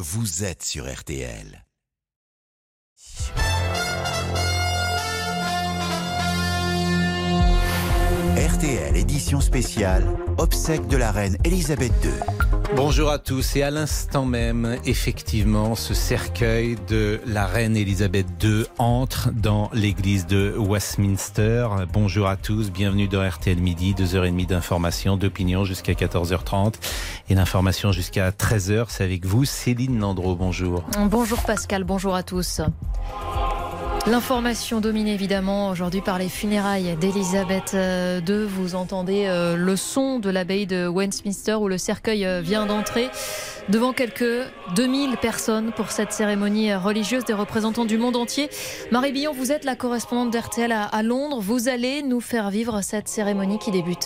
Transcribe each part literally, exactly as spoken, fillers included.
vous êtes sur R T L. R T L édition spéciale, obsèques de la reine Elisabeth deux. Bonjour à tous, et à l'instant même, effectivement, ce cercueil de la reine Elisabeth deux entre dans l'église de Westminster. Bonjour à tous, bienvenue dans R T L Midi, deux heures trente d'information, d'opinion jusqu'à quatorze heures trente et d'information jusqu'à treize heures. C'est avec vous, Céline Landreau, bonjour. Bonjour Pascal, bonjour à tous. L'information domine évidemment aujourd'hui par les funérailles d'Elisabeth deux. Vous entendez le son de l'abbaye de Westminster où le cercueil vient d'entrer. Devant quelques deux mille personnes pour cette cérémonie religieuse, des représentants du monde entier. Marie Billon, vous êtes la correspondante d'R T L à, à Londres. Vous allez nous faire vivre cette cérémonie qui débute.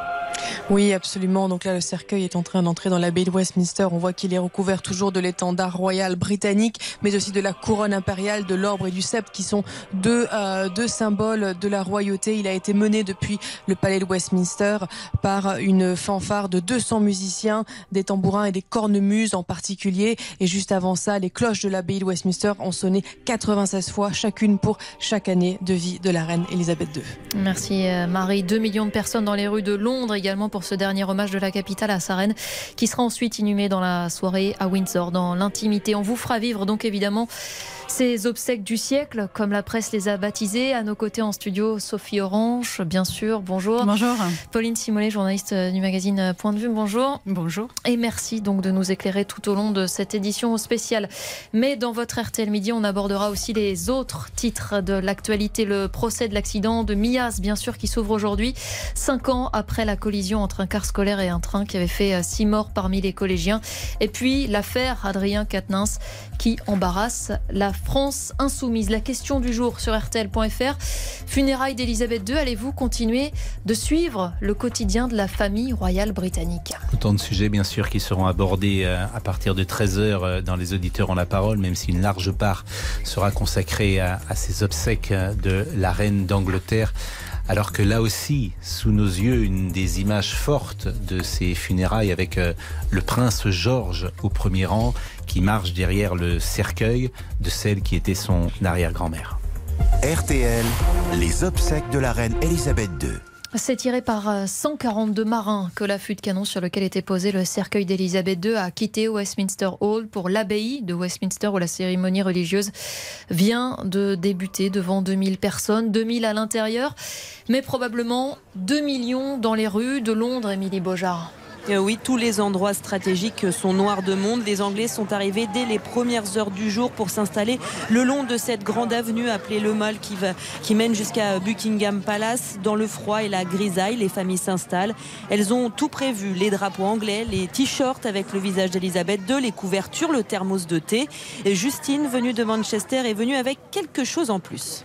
Oui, absolument. Donc là, le cercueil est en train d'entrer dans l'abbaye de Westminster. On voit qu'il est recouvert toujours de l'étendard royal britannique, mais aussi de la couronne impériale, de l'orbre et du sceptre, qui sont deux, euh, deux symboles de la royauté. Il a été mené depuis le palais de Westminster par une fanfare de deux cents musiciens, des tambourins et des cornemuses en particulier. Et juste avant ça, les cloches de l'abbaye de Westminster ont sonné quatre-vingt-seize fois, chacune pour chaque année de vie de la reine Elisabeth deux. Merci Marie. Deux millions de personnes dans les rues de Londres également pour ce dernier hommage de la capitale à sa reine, qui sera ensuite inhumée dans la soirée à Windsor, dans l'intimité. On vous fera vivre donc évidemment ces obsèques du siècle, comme la presse les a baptisées. À nos côtés en studio, Sophie Orange, bien sûr, bonjour. Bonjour. Pauline Simonet, journaliste du magazine Point de Vue, bonjour. Bonjour. Et merci donc de nous éclairer tout au long de cette édition spéciale. Mais dans votre R T L Midi, on abordera aussi les autres titres de l'actualité. Le procès de l'accident de Millas, bien sûr, qui s'ouvre aujourd'hui, cinq ans après la collision entre un car scolaire et un train qui avait fait six morts parmi les collégiens. Et puis l'affaire Adrien Quatennens qui embarrasse la France insoumise. La question du jour sur R T L point F R. Funérailles d'Elisabeth deux, allez-vous continuer de suivre le quotidien de la famille royale britannique ? Autant de sujets bien sûr qui seront abordés à partir de treize heures dans Les Auditeurs ont la parole, même si une large part sera consacrée à, à ces obsèques de la reine d'Angleterre. Alors que là aussi, sous nos yeux, une des images fortes de ces funérailles avec euh, le prince George au premier rang qui marche derrière le cercueil de celle qui était son arrière-grand-mère. R T L, les obsèques de la reine Elisabeth deux. C'est tiré par cent quarante-deux marins que l'affût de canon sur lequel était posé le cercueil d'Elisabeth deux a quitté Westminster Hall pour l'abbaye de Westminster où la cérémonie religieuse vient de débuter devant deux mille personnes, deux mille à l'intérieur, mais probablement deux millions dans les rues de Londres, Émilie Beaujard. Euh, oui, tous les endroits stratégiques sont noirs de monde. Les Anglais sont arrivés dès les premières heures du jour pour s'installer le long de cette grande avenue appelée le Mall qui, va, qui mène jusqu'à Buckingham Palace. Dans le froid et la grisaille, les familles s'installent. Elles ont tout prévu, les drapeaux anglais, les t-shirts avec le visage d'Elisabeth deux, les couvertures, le thermos de thé. Et Justine, venue de Manchester, est venue avec quelque chose en plus.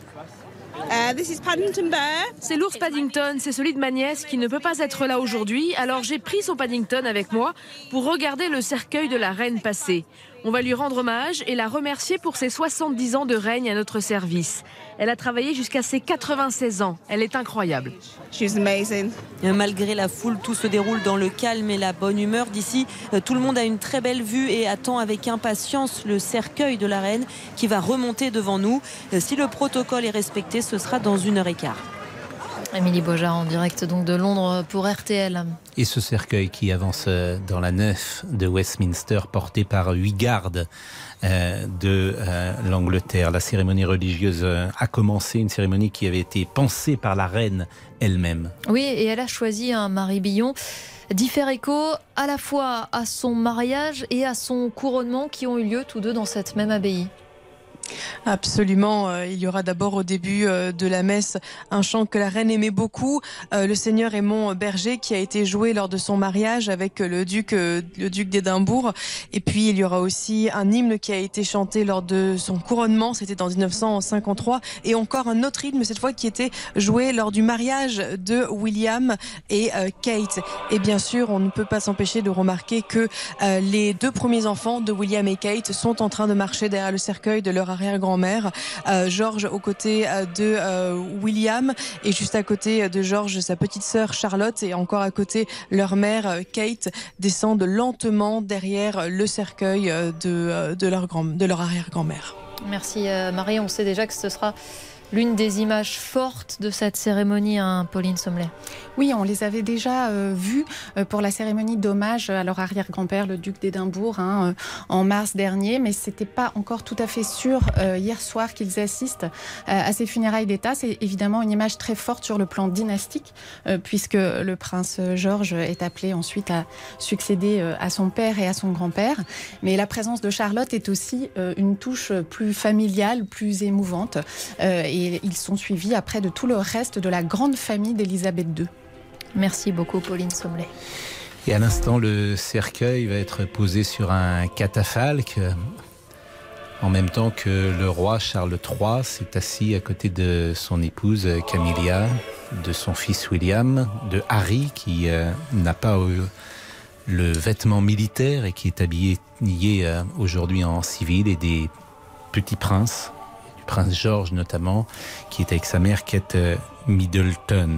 Uh, this is Paddington Bear. C'est l'ours Paddington, c'est celui de ma nièce qui ne peut pas être là aujourd'hui. Alors j'ai pris son Paddington avec moi pour regarder le cercueil de la reine passée. On va lui rendre hommage et la remercier pour ses soixante-dix ans de règne à notre service. Elle a travaillé jusqu'à ses quatre-vingt-seize ans. Elle est incroyable. She's amazing. Malgré la foule, tout se déroule dans le calme et la bonne humeur. D'ici, tout le monde a une très belle vue et attend avec impatience le cercueil de la reine qui va remonter devant nous. Si le protocole est respecté, ce sera dans une heure et quart. Émilie Beaujard en direct donc de Londres pour R T L. Et ce cercueil qui avance dans la nef de Westminster, porté par huit gardes euh, de euh, l'Angleterre. La cérémonie religieuse euh, a commencé, une cérémonie qui avait été pensée par la reine elle-même. Oui, et elle a choisi un Marie Billon d'y faire écho à la fois à son mariage et à son couronnement qui ont eu lieu tous deux dans cette même abbaye. Absolument, il y aura d'abord au début de la messe un chant que la reine aimait beaucoup, le Seigneur est mon berger, qui a été joué lors de son mariage avec le duc, le duc d'Édimbourg. Et puis il y aura aussi un hymne qui a été chanté lors de son couronnement, c'était en dix-neuf cent cinquante-trois, et encore un autre hymne cette fois qui était joué lors du mariage de William et Kate. Et bien sûr, on ne peut pas s'empêcher de remarquer que les deux premiers enfants de William et Kate sont en train de marcher derrière le cercueil de leur arrière arrière-grand-mère. Euh, George aux côtés de euh, William et juste à côté de George, sa petite sœur Charlotte et encore à côté leur mère Kate descendent lentement derrière le cercueil de, de, leur, grand, de leur arrière-grand-mère. Merci Marie, on sait déjà que ce sera l'une des images fortes de cette cérémonie, hein, Pauline Sommelet. Oui, on les avait déjà euh, vus euh, pour la cérémonie d'hommage à leur arrière-grand-père, le duc d'Édimbourg, hein, euh, en mars dernier, mais c'était pas encore tout à fait sûr euh, hier soir qu'ils assistent euh, à ces funérailles d'État. C'est évidemment une image très forte sur le plan dynastique, euh, puisque le prince George est appelé ensuite à succéder euh, à son père et à son grand-père. Mais la présence de Charlotte est aussi euh, une touche plus familiale, plus émouvante. Euh, et ils sont suivis après de tout le reste de la grande famille d'Élisabeth deux. Merci beaucoup Pauline Sommelet. Et à l'instant, le cercueil va être posé sur un catafalque en même temps que le roi Charles trois s'est assis à côté de son épouse Camilla, de son fils William, de Harry qui euh, n'a pas euh, le vêtement militaire et qui est habillé euh, aujourd'hui en civil, et des petits princes, du prince George notamment, qui est avec sa mère Kate Middleton.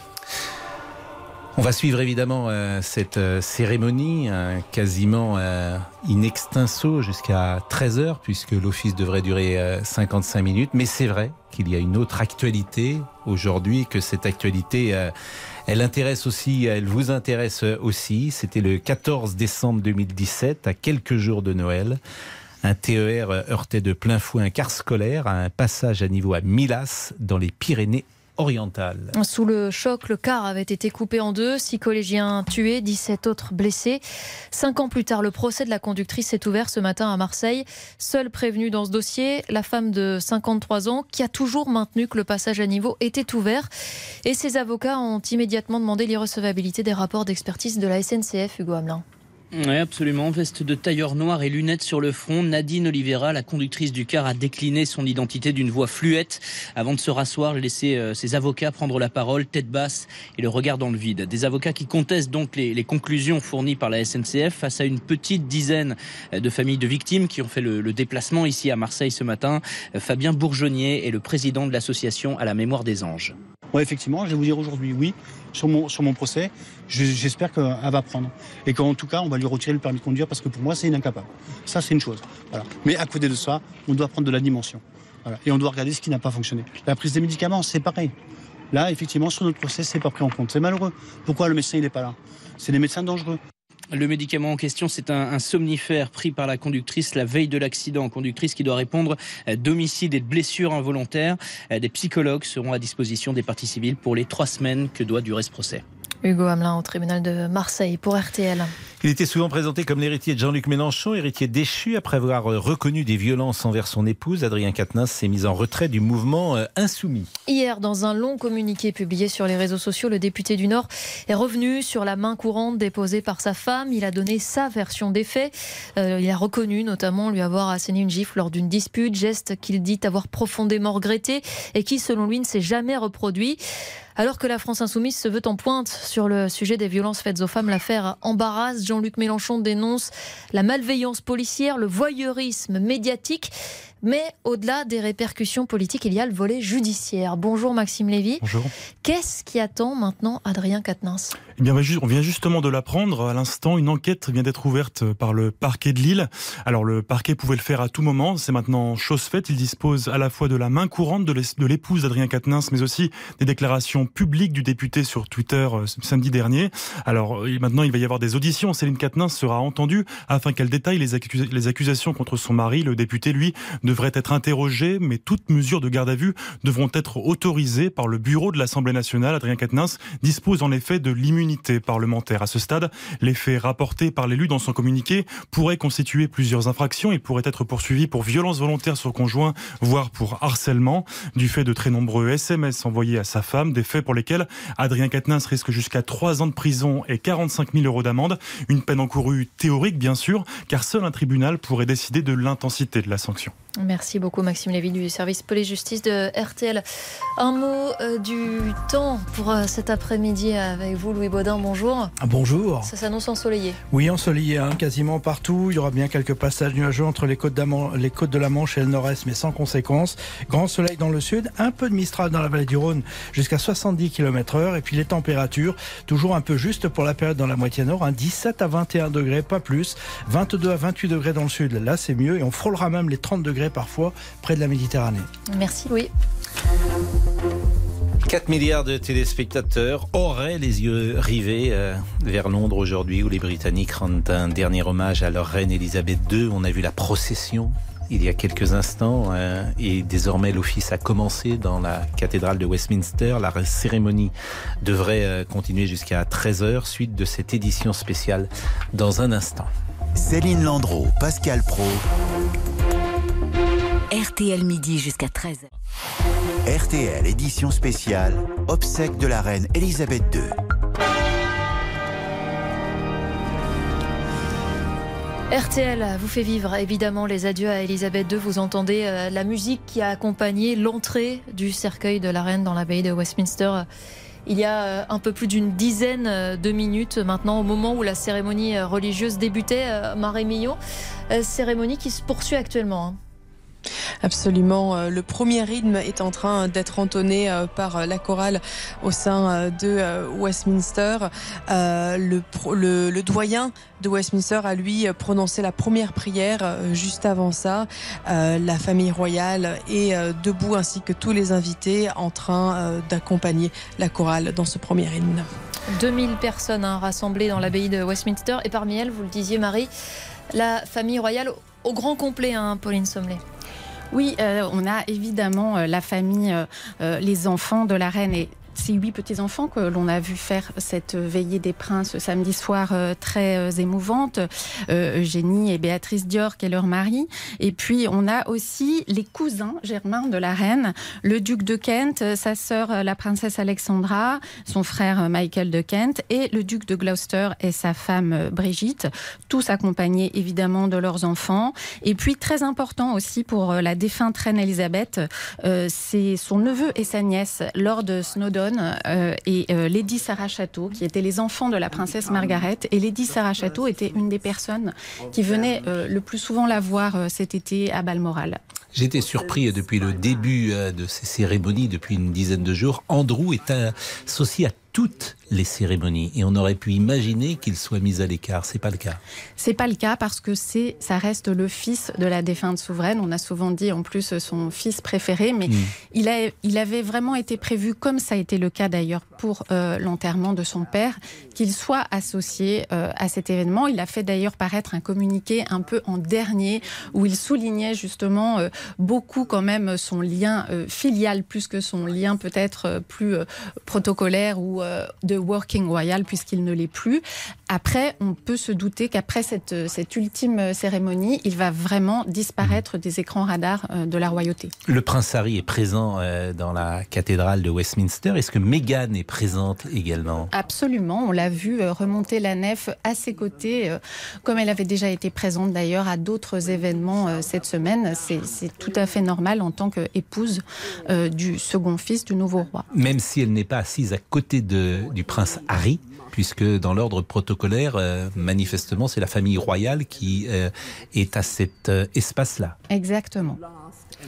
On va suivre évidemment euh, cette euh, cérémonie euh, quasiment euh, in extenso jusqu'à treize heures, puisque l'office devrait durer euh, cinquante-cinq minutes. Mais c'est vrai qu'il y a une autre actualité aujourd'hui, que cette actualité, euh, elle intéresse aussi, elle vous intéresse aussi. C'était le quatorze décembre deux mille dix-sept, à quelques jours de Noël. Un T E R heurtait de plein fouet un car scolaire à un passage à niveau à Milas, dans les Pyrénées orientale. Sous le choc, le car avait été coupé en deux, six collégiens tués, dix-sept autres blessés. Cinq ans plus tard, le procès de la conductrice s'est ouvert ce matin à Marseille. Seule prévenue dans ce dossier, la femme de cinquante-trois ans qui a toujours maintenu que le passage à niveau était ouvert. Et ses avocats ont immédiatement demandé l'irrecevabilité des rapports d'expertise de la S N C F, Hugo Hamelin. Oui, absolument. Veste de tailleur noir et lunettes sur le front, Nadine Oliveira, la conductrice du car, a décliné son identité d'une voix fluette avant de se rasseoir, laisser euh, ses avocats prendre la parole, tête basse et le regard dans le vide. Des avocats qui contestent donc les, les conclusions fournies par la S N C F face à une petite dizaine de familles de victimes qui ont fait le, le déplacement ici à Marseille ce matin. Fabien Bourgeonnier est le président de l'association à la mémoire des anges. Oui, effectivement, je vais vous dire aujourd'hui, oui, sur mon, sur mon procès, je, j'espère qu'elle va prendre. Et qu'en tout cas, on va lui retirer le permis de conduire parce que pour moi, c'est incapable. Ça, c'est une chose. Voilà. Mais à côté de ça, on doit prendre de la dimension. Voilà. Et on doit regarder ce qui n'a pas fonctionné. La prise des médicaments, c'est pareil. Là, effectivement, sur notre procès, c'est pas pris en compte. C'est malheureux. Pourquoi le médecin, il n'est pas là ? C'est des médecins dangereux. Le médicament en question, c'est un, un somnifère pris par la conductrice la veille de l'accident. Conductrice qui doit répondre d'homicide et de blessures involontaires. Des psychologues seront à disposition des parties civiles pour les trois semaines que doit durer ce procès. Hugo Hamelin au tribunal de Marseille pour R T L. Il était souvent présenté comme l'héritier de Jean-Luc Mélenchon, héritier déchu après avoir reconnu des violences envers son épouse. Adrien Quatennens s'est mis en retrait du mouvement Insoumis. Hier, dans un long communiqué publié sur les réseaux sociaux, le député du Nord est revenu sur la main courante déposée par sa femme. Il a donné sa version des faits. Euh, il a reconnu notamment lui avoir asséné une gifle lors d'une dispute, geste qu'il dit avoir profondément regretté et qui, selon lui, ne s'est jamais reproduit. Alors que la France Insoumise se veut en pointe sur le sujet des violences faites aux femmes, l'affaire embarrasse. Jean-Luc Mélenchon dénonce la malveillance policière, le voyeurisme médiatique. Mais au-delà des répercussions politiques, il y a le volet judiciaire. Bonjour Maxime Lévy. Bonjour. Qu'est-ce qui attend maintenant Adrien Quatennens ? Eh bien, on vient justement de l'apprendre. À l'instant, une enquête vient d'être ouverte par le parquet de Lille. Alors, le parquet pouvait le faire à tout moment. C'est maintenant chose faite. Il dispose à la fois de la main courante de l'épouse d'Adrien Quatennens, mais aussi des déclarations publiques du député sur Twitter samedi dernier. Alors, maintenant, il va y avoir des auditions. Céline Quatennens sera entendue afin qu'elle détaille les, accus- les accusations contre son mari. Le député, lui, devrait être interrogé, mais toutes mesures de garde à vue devront être autorisées par le bureau de l'Assemblée nationale. Adrien Quatennens dispose en effet de l'immunité parlementaire. À ce stade, les faits rapportés par l'élu dans son communiqué pourraient constituer plusieurs infractions. Il pourrait être poursuivi pour violence volontaire sur conjoint, voire pour harcèlement, du fait de très nombreux S M S envoyés à sa femme, des faits pour lesquels Adrien Quatennens risque jusqu'à trois ans de prison et quarante-cinq mille euros d'amende. Une peine encourue théorique, bien sûr, car seul un tribunal pourrait décider de l'intensité de la sanction. Merci beaucoup Maxime Lévy du service police-justice de R T L. Un mot euh, du temps pour euh, cet après-midi avec vous Louis Baudin, bonjour. Bonjour. Ça s'annonce ensoleillé. Oui, ensoleillé hein, quasiment partout. Il y aura bien quelques passages nuageux entre les côtes, les côtes de la Manche et le nord-est, mais sans conséquence. Grand soleil dans le sud, un peu de Mistral dans la vallée du Rhône jusqu'à soixante-dix kilomètres heure. Et puis les températures, toujours un peu juste pour la période dans la moitié nord, hein, dix-sept à vingt et un degrés, pas plus. vingt-deux à vingt-huit degrés dans le sud, là c'est mieux. Et on frôlera même les trente degrés parfois près de la Méditerranée. Merci Louis. quatre milliards de téléspectateurs auraient les yeux rivés euh, vers Londres aujourd'hui, où les Britanniques rendent un dernier hommage à leur reine Elisabeth deux. On a vu la procession il y a quelques instants euh, et désormais l'office a commencé dans la cathédrale de Westminster. La cérémonie devrait euh, continuer jusqu'à treize heures, suite de cette édition spéciale dans un instant. Céline Landreau, Pascal Praud. R T L midi jusqu'à treize heures. R T L édition spéciale, obsèques de la reine Elisabeth deux. R T L vous fait vivre évidemment les adieux à Elisabeth deux. Vous entendez euh, la musique qui a accompagné l'entrée du cercueil de la reine dans l'abbaye de Westminster. Il y a euh, un peu plus d'une dizaine de minutes maintenant, au moment où la cérémonie religieuse débutait. euh, Marie Millot, euh, cérémonie qui se poursuit actuellement. Hein. Absolument. Le premier rythme est en train d'être entonné par la chorale au sein de Westminster. Le, le, le doyen de Westminster a lui prononcé la première prière juste avant ça. La famille royale est debout ainsi que tous les invités en train d'accompagner la chorale dans ce premier hymne. deux mille personnes hein, rassemblées dans l'abbaye de Westminster et parmi elles, vous le disiez Marie, la famille royale au grand complet, hein, Pauline Sommelet. Oui, euh, on a évidemment euh, la famille, euh, les enfants de la reine et ces huit petits-enfants que l'on a vu faire cette veillée des princes samedi soir euh, très euh, émouvante. Euh, Eugénie et Béatrice Dior, qui est leur mari. Et puis, on a aussi les cousins germains de la reine, le duc de Kent, sa sœur, la princesse Alexandra, son frère Michael de Kent, et le duc de Gloucester et sa femme Brigitte, tous accompagnés évidemment de leurs enfants. Et puis, très important aussi pour la défunte reine Elisabeth, euh, c'est son neveu et sa nièce, Lord Snowdon, Euh, et euh, Lady Sarah Chatto, qui étaient les enfants de la princesse Margaret. Et Lady Sarah Chatto était une des personnes qui venait euh, le plus souvent la voir euh, cet été à Balmoral. J'étais surpris depuis le début de ces cérémonies, depuis une dizaine de jours. Andrew est associé à toutes les cérémonies et on aurait pu imaginer qu'il soit mis à l'écart. C'est pas le cas. C'est pas le cas parce que c'est, ça reste le fils de la défunte souveraine. On a souvent dit en plus son fils préféré, mais mmh. il, a, il avait vraiment été prévu, comme ça a été le cas d'ailleurs pour euh, l'enterrement de son père, qu'il soit associé euh, à cet événement. Il a fait d'ailleurs paraître un communiqué un peu en dernier où il soulignait justement euh, beaucoup quand même son lien euh, filial plus que son lien peut-être euh, plus euh, protocolaire ou euh, de working royal puisqu'il ne l'est plus. Après, on peut se douter qu'après cette, cette ultime cérémonie, il va vraiment disparaître des écrans radars euh, de la royauté. Le prince Harry est présent euh, dans la cathédrale de Westminster. Est-ce que Meghan est présente également ? Absolument, on l'a vu euh, remonter la nef à ses côtés, euh, comme elle avait déjà été présente d'ailleurs à d'autres événements euh, cette semaine. C'est, c'est tout à fait normal en tant qu'épouse euh, du second fils du nouveau roi. Même si elle n'est pas assise à côté de, du prince Harry, puisque dans l'ordre protocolaire, euh, manifestement, c'est la famille royale qui euh, est à cet euh, espace-là. Exactement. Sophie ?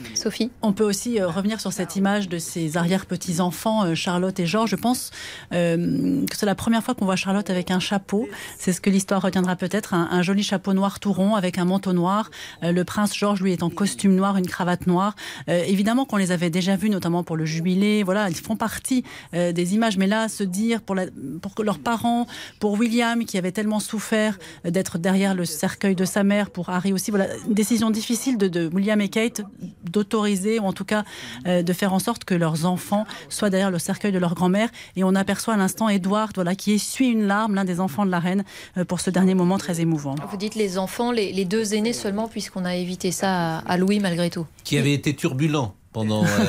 On peut aussi euh, revenir sur cette image de ses arrière-petits-enfants, euh, Charlotte et Georges. Je pense euh, que c'est la première fois qu'on voit Charlotte avec un chapeau. C'est ce que l'histoire retiendra peut-être, un, un joli chapeau noir tout rond avec un manteau noir. Euh, le prince Georges, lui, est en costume noir, une cravate noire. Euh, évidemment qu'on les avait déjà vus, notamment pour le jubilé. Voilà, ils font partie euh, des images. Mais là, se dire pour, la, pour leurs parents, pour William, qui avait tellement souffert euh, d'être derrière le cercueil de sa mère, pour Harry aussi, voilà, une décision difficile de, de William et Kate d'autoriser, ou en tout cas euh, de faire en sorte que leurs enfants soient derrière le cercueil de leur grand-mère. Et on aperçoit à l'instant Edward, voilà, qui essuie une larme, l'un des enfants de la reine, euh, pour ce dernier moment très émouvant. Vous dites les enfants, les, les deux aînés seulement, puisqu'on a évité ça à, à Louis malgré tout. Qui avait été turbulent pendant euh,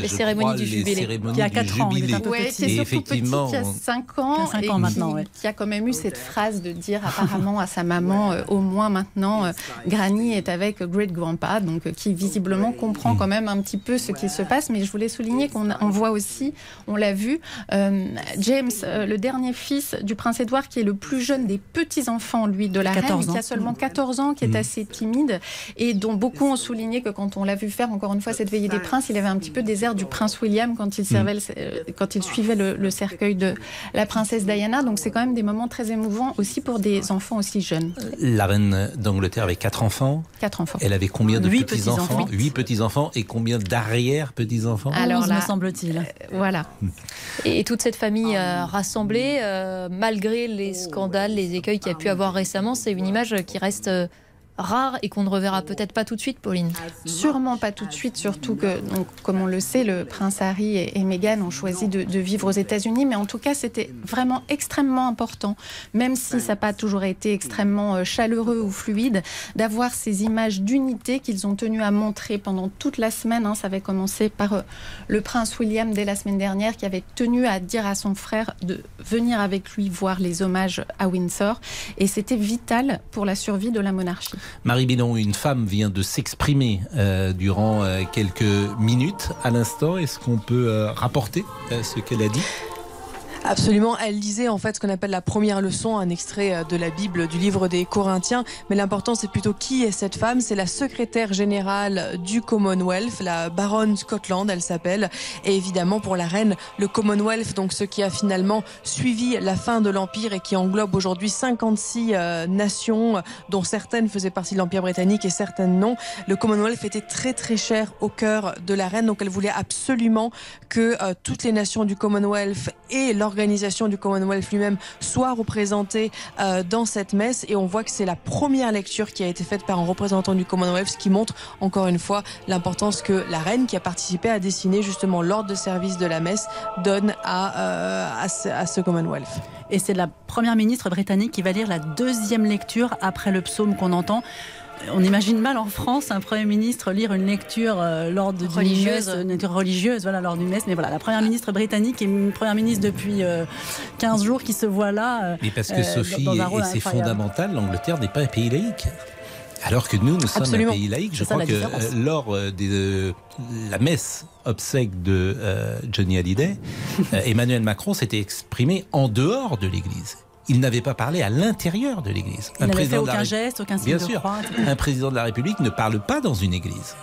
les cérémonies du jubilé. Qui a quatre ans, il est un peu ouais, petit. qui est surtout effectivement, petit, qui a cinq ans, qui a cinq ans et maintenant, qui, ouais. qui a quand même eu cette phrase de dire apparemment à sa maman, euh, au moins maintenant, euh, Granny est avec Great Grandpa, donc euh, qui visiblement comprend quand même un petit peu ce qui se passe. Mais je voulais souligner qu'on on voit aussi, on l'a vu, euh, James, euh, le dernier fils du prince Édouard, qui est le plus jeune des petits-enfants, lui, de la reine, qui a seulement quatorze ans, qui est assez timide, et dont beaucoup ont souligné que quand on l'a vu faire, encore une fois, cette veillée des princes, il avait un petit peu des airs du prince William quand il, servait le, euh, quand il suivait le, le cercueil de la princesse Diana. Donc c'est quand même des moments très émouvants aussi pour des enfants aussi jeunes. La reine d'Angleterre avait quatre enfants. Quatre enfants. Elle avait combien de Huit petits-enfants petits-enfants. Huit petits-enfants et combien d'arrière-petits-enfants? Alors là, me semble-t-il. Euh, voilà. Et, et toute cette famille euh, rassemblée, euh, malgré les scandales, les écueils qu'il y a pu avoir récemment, c'est une image qui reste euh, rare et qu'on ne reverra peut-être pas tout de suite, Pauline. Sûrement pas tout de suite, surtout que, donc, comme on le sait, le prince Harry et, et Meghan ont choisi de, de vivre aux États-Unis, mais en tout cas, c'était vraiment extrêmement important, même si ça n'a pas toujours été extrêmement euh, chaleureux ou fluide, d'avoir ces images d'unité qu'ils ont tenu à montrer pendant toute la semaine. Hein. Ça avait commencé par euh, le prince William dès la semaine dernière, qui avait tenu à dire à son frère de venir avec lui voir les hommages à Windsor, et c'était vital pour la survie de la monarchie. Marie Billon, une femme vient de s'exprimer euh, durant euh, quelques minutes à l'instant. Est-ce qu'on peut euh, rapporter euh, ce qu'elle a dit ? Absolument, elle lisait en fait ce qu'on appelle la première leçon, un extrait de la Bible, du livre des Corinthiens. Mais l'important, c'est plutôt qui est cette femme. C'est la secrétaire générale du Commonwealth, la baronne Scotland, elle s'appelle. Et évidemment, pour la reine, le Commonwealth, donc ce qui a finalement suivi la fin de l'Empire et qui englobe aujourd'hui cinquante-six euh, nations, dont certaines faisaient partie de l'Empire britannique et certaines non. Le Commonwealth était très très cher au cœur de la reine, donc elle voulait absolument que euh, toutes les nations du Commonwealth et leur l'organisation du Commonwealth lui-même soit représentée euh, dans cette messe, et on voit que c'est la première lecture qui a été faite par un représentant du Commonwealth, ce qui montre encore une fois l'importance que la reine, qui a participé à dessiner justement l'ordre de service de la messe, donne à, euh, à, ce, à ce Commonwealth. Et c'est la première ministre britannique qui va lire la deuxième lecture après le psaume qu'on entend. On imagine mal en France un Premier ministre lire une lecture euh, lors d'une religieuse. messe, une lecture religieuse, voilà, lors d'une messe. Mais voilà, la Première ministre britannique est une Première ministre depuis euh, quinze jours qui se voit là. Euh, Mais parce que Sophie, dans un rôle et c'est incroyable. fondamental, l'Angleterre n'est pas un pays laïque. Alors que nous, nous sommes Absolument. un pays laïque. Je C'est ça, crois la que différence. euh, lors euh, de euh, la messe obsèque de euh, Johnny Hallyday, euh, Emmanuel Macron s'était exprimé en dehors de l'Église. Il n'avait pas parlé à l'intérieur de l'Église. Il n'avait fait aucun geste, aucun signe Bien de sûr, croix. un président de la République ne parle pas dans une église.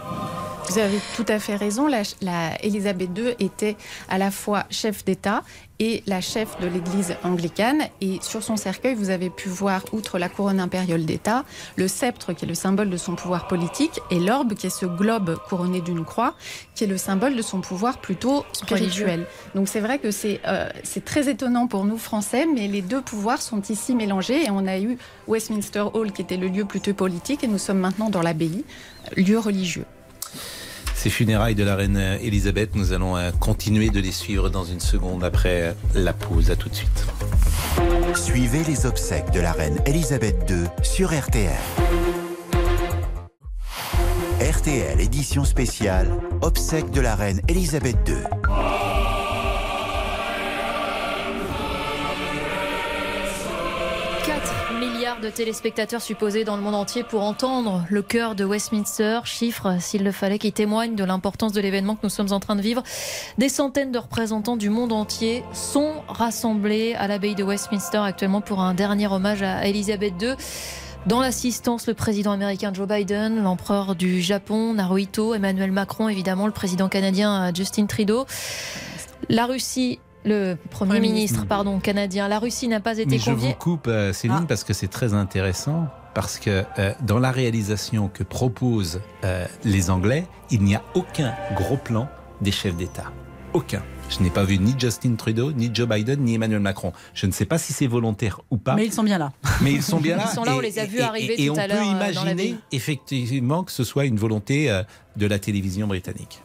Vous avez tout à fait raison. La, la Élisabeth deux était à la fois chef d'État et la chef de l'Église anglicane. Et sur son cercueil, vous avez pu voir, outre la couronne impériale d'État, le sceptre qui est le symbole de son pouvoir politique, et l'orbe qui est ce globe couronné d'une croix, qui est le symbole de son pouvoir plutôt spirituel. Religieux. Donc c'est vrai que c'est euh, c'est très étonnant pour nous Français, mais les deux pouvoirs sont ici mélangés, et on a eu Westminster Hall qui était le lieu plutôt politique, et nous sommes maintenant dans l'abbaye, lieu religieux. Ces funérailles de la reine Elisabeth, nous allons continuer de les suivre dans une seconde après la pause. À tout de suite. Suivez les obsèques de la reine Elisabeth deux sur R T L. R T L édition spéciale, obsèques de la reine Elisabeth deux. Milliards de téléspectateurs supposés dans le monde entier pour entendre le chœur de Westminster, chiffre, s'il le fallait, qui témoigne de l'importance de l'événement que nous sommes en train de vivre. Des centaines de représentants du monde entier sont rassemblés à l'abbaye de Westminster actuellement pour un dernier hommage à Elisabeth deux. Dans l'assistance, le président américain Joe Biden, l'empereur du Japon Naruhito, Emmanuel Macron, évidemment, le président canadien Justin Trudeau. La Russie... Le Premier, Premier ministre, ministre pardon, canadien. La Russie n'a pas été Mais conviée. Je vous coupe, euh, Céline, ah. parce que c'est très intéressant. Parce que euh, dans la réalisation que proposent euh, les Anglais, il n'y a aucun gros plan des chefs d'État. Aucun. Je n'ai pas vu ni Justin Trudeau, ni Joe Biden, ni Emmanuel Macron. Je ne sais pas si c'est volontaire ou pas. Mais ils sont bien là. Mais ils sont bien là. Ils sont là, et, on les a vus et, arriver et, tout et à l'heure. Et on peut imaginer effectivement que ce soit une volonté euh, de la télévision britannique.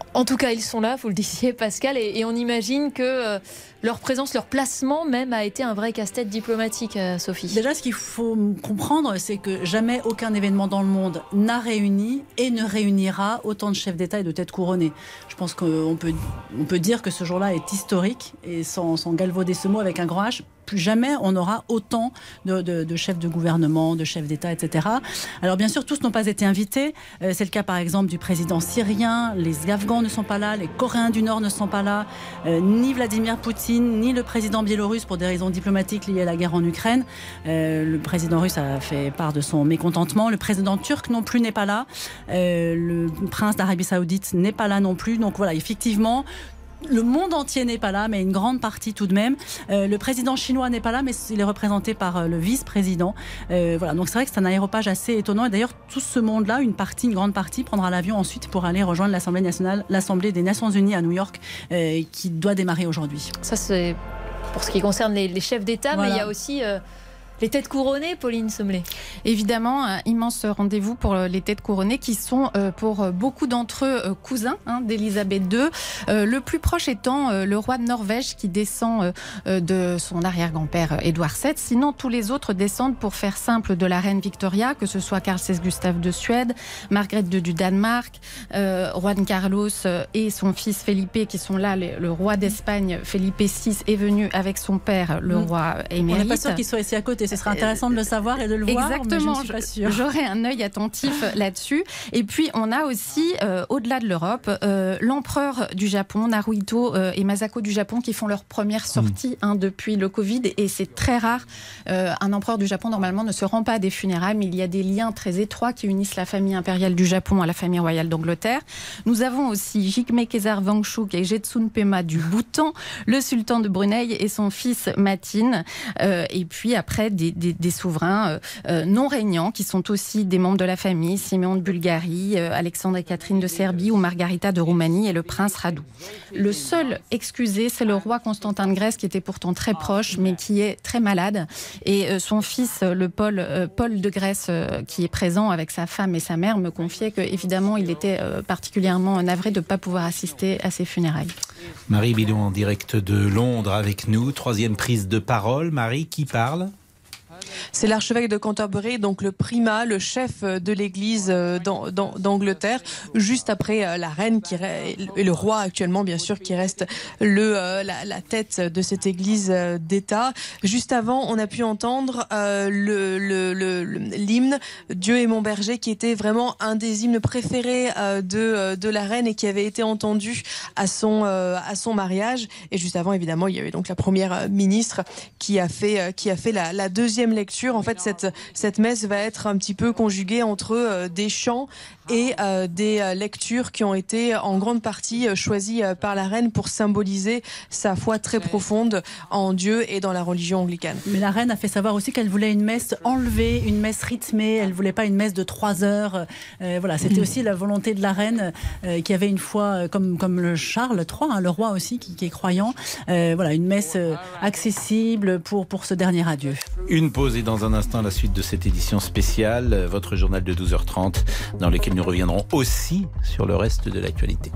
En tout cas, ils sont là, vous le disiez Pascal, et, et on imagine que euh, leur présence, leur placement même a été un vrai casse-tête diplomatique, euh, Sophie. Déjà, ce qu'il faut comprendre, c'est que jamais aucun événement dans le monde n'a réuni et ne réunira autant de chefs d'État et de têtes couronnées. Je pense qu'on peut, on peut dire que ce jour-là est historique, et sans, sans galvauder ce mot avec un grand H, plus jamais on aura autant de, de, de chefs de gouvernement, de chefs d'État, et cetera. Alors bien sûr, tous n'ont pas été invités. Euh, c'est le cas par exemple du président syrien. Les Afghans ne sont pas là, les Coréens du Nord ne sont pas là, euh, ni Vladimir Poutine, ni le président biélorusse pour des raisons diplomatiques liées à la guerre en Ukraine. Euh, le président russe a fait part de son mécontentement. Le président turc non plus n'est pas là. Euh, le prince d'Arabie Saoudite n'est pas là non plus. Donc voilà, effectivement, le monde entier n'est pas là, mais une grande partie tout de même. Euh, le président chinois n'est pas là, mais il est représenté par euh, le vice-président. Euh, voilà, donc c'est vrai que c'est un aéropage assez étonnant. Et d'ailleurs, tout ce monde-là, une partie, une grande partie, prendra l'avion ensuite pour aller rejoindre l'Assemblée nationale, l'Assemblée des Nations Unies à New York, euh, qui doit démarrer aujourd'hui. Ça, c'est pour ce qui concerne les, les chefs d'État, voilà. Mais il y a aussi euh, les têtes couronnées, Pauline Sommelet. Évidemment, un immense rendez-vous pour les têtes couronnées qui sont euh, pour beaucoup d'entre eux euh, cousins hein, d'Élisabeth deux. Euh, le plus proche étant euh, le roi de Norvège qui descend euh, de son arrière-grand-père Édouard sept. Sinon, tous les autres descendent, pour faire simple, de la reine Victoria, que ce soit Carl seize Gustave de Suède, Margrethe deux du Danemark, euh, Juan Carlos et son fils Felipe qui sont là. Le, le roi d'Espagne, Felipe six, est venu avec son père, le roi émérite. On n'est pas sûr qu'il soit ici à côté. Ce serait intéressant de le savoir et de le voir. Exactement. Mais je ne suis pas sûre. J'aurai un œil attentif là-dessus. Et puis, on a aussi, euh, au-delà de l'Europe, euh, l'empereur du Japon, Naruhito euh, et Masako du Japon, qui font leur première sortie mmh. hein, depuis le Covid. Et c'est très rare. Euh, un empereur du Japon, normalement, ne se rend pas à des funérailles, mais il y a des liens très étroits qui unissent la famille impériale du Japon à la famille royale d'Angleterre. Nous avons aussi Jigme Khesar Wangchuk et Jetsun Pema du Bhoutan, le sultan de Brunei et son fils Matin. Euh, et puis, après, Des, des, des souverains euh, non régnants qui sont aussi des membres de la famille, Siméon de Bulgarie, euh, Alexandre et Catherine de Serbie ou Margarita de Roumanie et le prince Radu. Le seul excusé, c'est le roi Constantin de Grèce qui était pourtant très proche mais qui est très malade, et euh, son fils, le Paul, euh, Paul de Grèce euh, qui est présent avec sa femme et sa mère, me confiait qu'évidemment il était euh, particulièrement navré de ne pas pouvoir assister à ses funérailles. Marie Bidon en direct de Londres avec nous, troisième prise de parole. Marie, qui parle ? C'est l'archevêque de Canterbury, donc le primat, le chef de l'église d'Angleterre, juste après la reine qui et le roi actuellement, bien sûr, qui reste le, la, la tête de cette église d'État. Juste avant, on a pu entendre euh, le, le, le, l'hymne Dieu est mon berger, qui était vraiment un des hymnes préférés euh, de, de la reine et qui avait été entendu à son, euh, à son mariage. Et juste avant, évidemment, il y avait donc la première ministre qui a fait, qui a fait la, la deuxième lecture. En fait, cette, cette messe va être un petit peu conjuguée entre euh, des chants et euh, des euh, lectures qui ont été en grande partie euh, choisies euh, par la reine pour symboliser sa foi très profonde en Dieu et dans la religion anglicane. Mais la reine a fait savoir aussi qu'elle voulait une messe enlevée, une messe rythmée. Elle voulait pas une messe de trois heures. Euh, voilà, c'était mmh. aussi la volonté de la reine euh, qui avait une foi euh, comme comme le Charles trois, hein, le roi aussi qui, qui est croyant. Euh, voilà, une messe euh, accessible pour pour ce dernier adieu. Une pause et dans un instant la suite de cette édition spéciale, votre journal de douze heures trente, dans lequel nous reviendrons aussi sur le reste de l'actualité.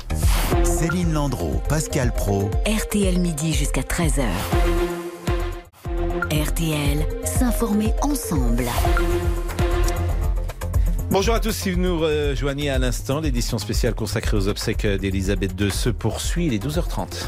Céline Landreau, Pascal Praud. R T L midi jusqu'à treize heures. R T L, s'informer ensemble. Bonjour à tous, si vous nous rejoignez à l'instant, l'édition spéciale consacrée aux obsèques d'Élisabeth deux se poursuit, il est douze heures trente.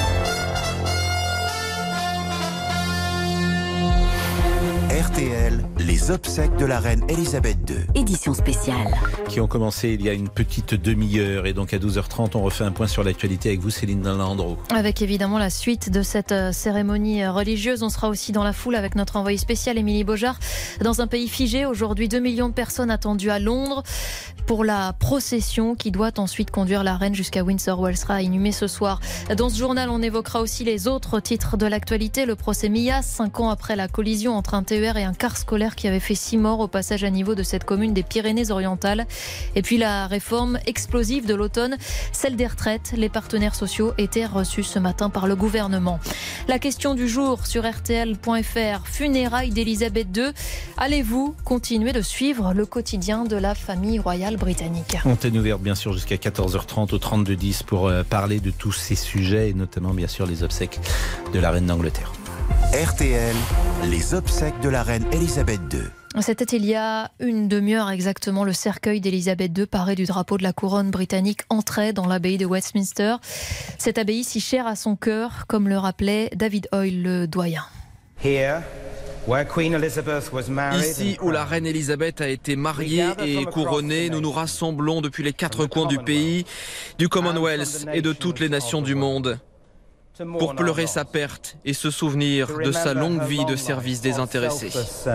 R T L, les obsèques de la reine Élisabeth deux. Édition spéciale. Qui ont commencé il y a une petite demi-heure. Et donc à douze heures trente, on refait un point sur l'actualité avec vous, Céline Landreau. Avec évidemment la suite de cette cérémonie religieuse. On sera aussi dans la foule avec notre envoyé spécial Émilie Beaujard. Dans un pays figé, aujourd'hui deux millions de personnes attendues à Londres pour la procession qui doit ensuite conduire la reine jusqu'à Windsor où elle sera inhumée ce soir. Dans ce journal, on évoquera aussi les autres titres de l'actualité. Le procès Millas, cinq ans après la collision entre un T E R et un car scolaire qui avait fait six morts au passage à niveau de cette commune des Pyrénées-Orientales. Et puis la réforme explosive de l'automne, celle des retraites. Les partenaires sociaux étaient reçus ce matin par le gouvernement. La question du jour sur R T L point F R, funérailles d'Élisabeth deux. Allez-vous continuer de suivre le quotidien de la famille royale royale britannique. Antenne ouverte bien sûr jusqu'à quatorze heures trente au trente-deux dix pour euh, parler de tous ces sujets et notamment bien sûr les obsèques de la reine d'Angleterre. R T L, les obsèques de la reine Elisabeth deux. C'était il y a une demi-heure exactement. Le cercueil d'Elisabeth deux, paré du drapeau de la couronne britannique, entrait dans l'abbaye de Westminster. Cette abbaye si chère à son cœur, comme le rappelait David Hoyle, le doyen. Ici où la reine Elisabeth a été mariée et couronnée, nous nous rassemblons depuis les quatre coins du pays, du Commonwealth et de toutes les nations du monde, pour pleurer sa perte et se souvenir de sa longue vie de service désintéressé.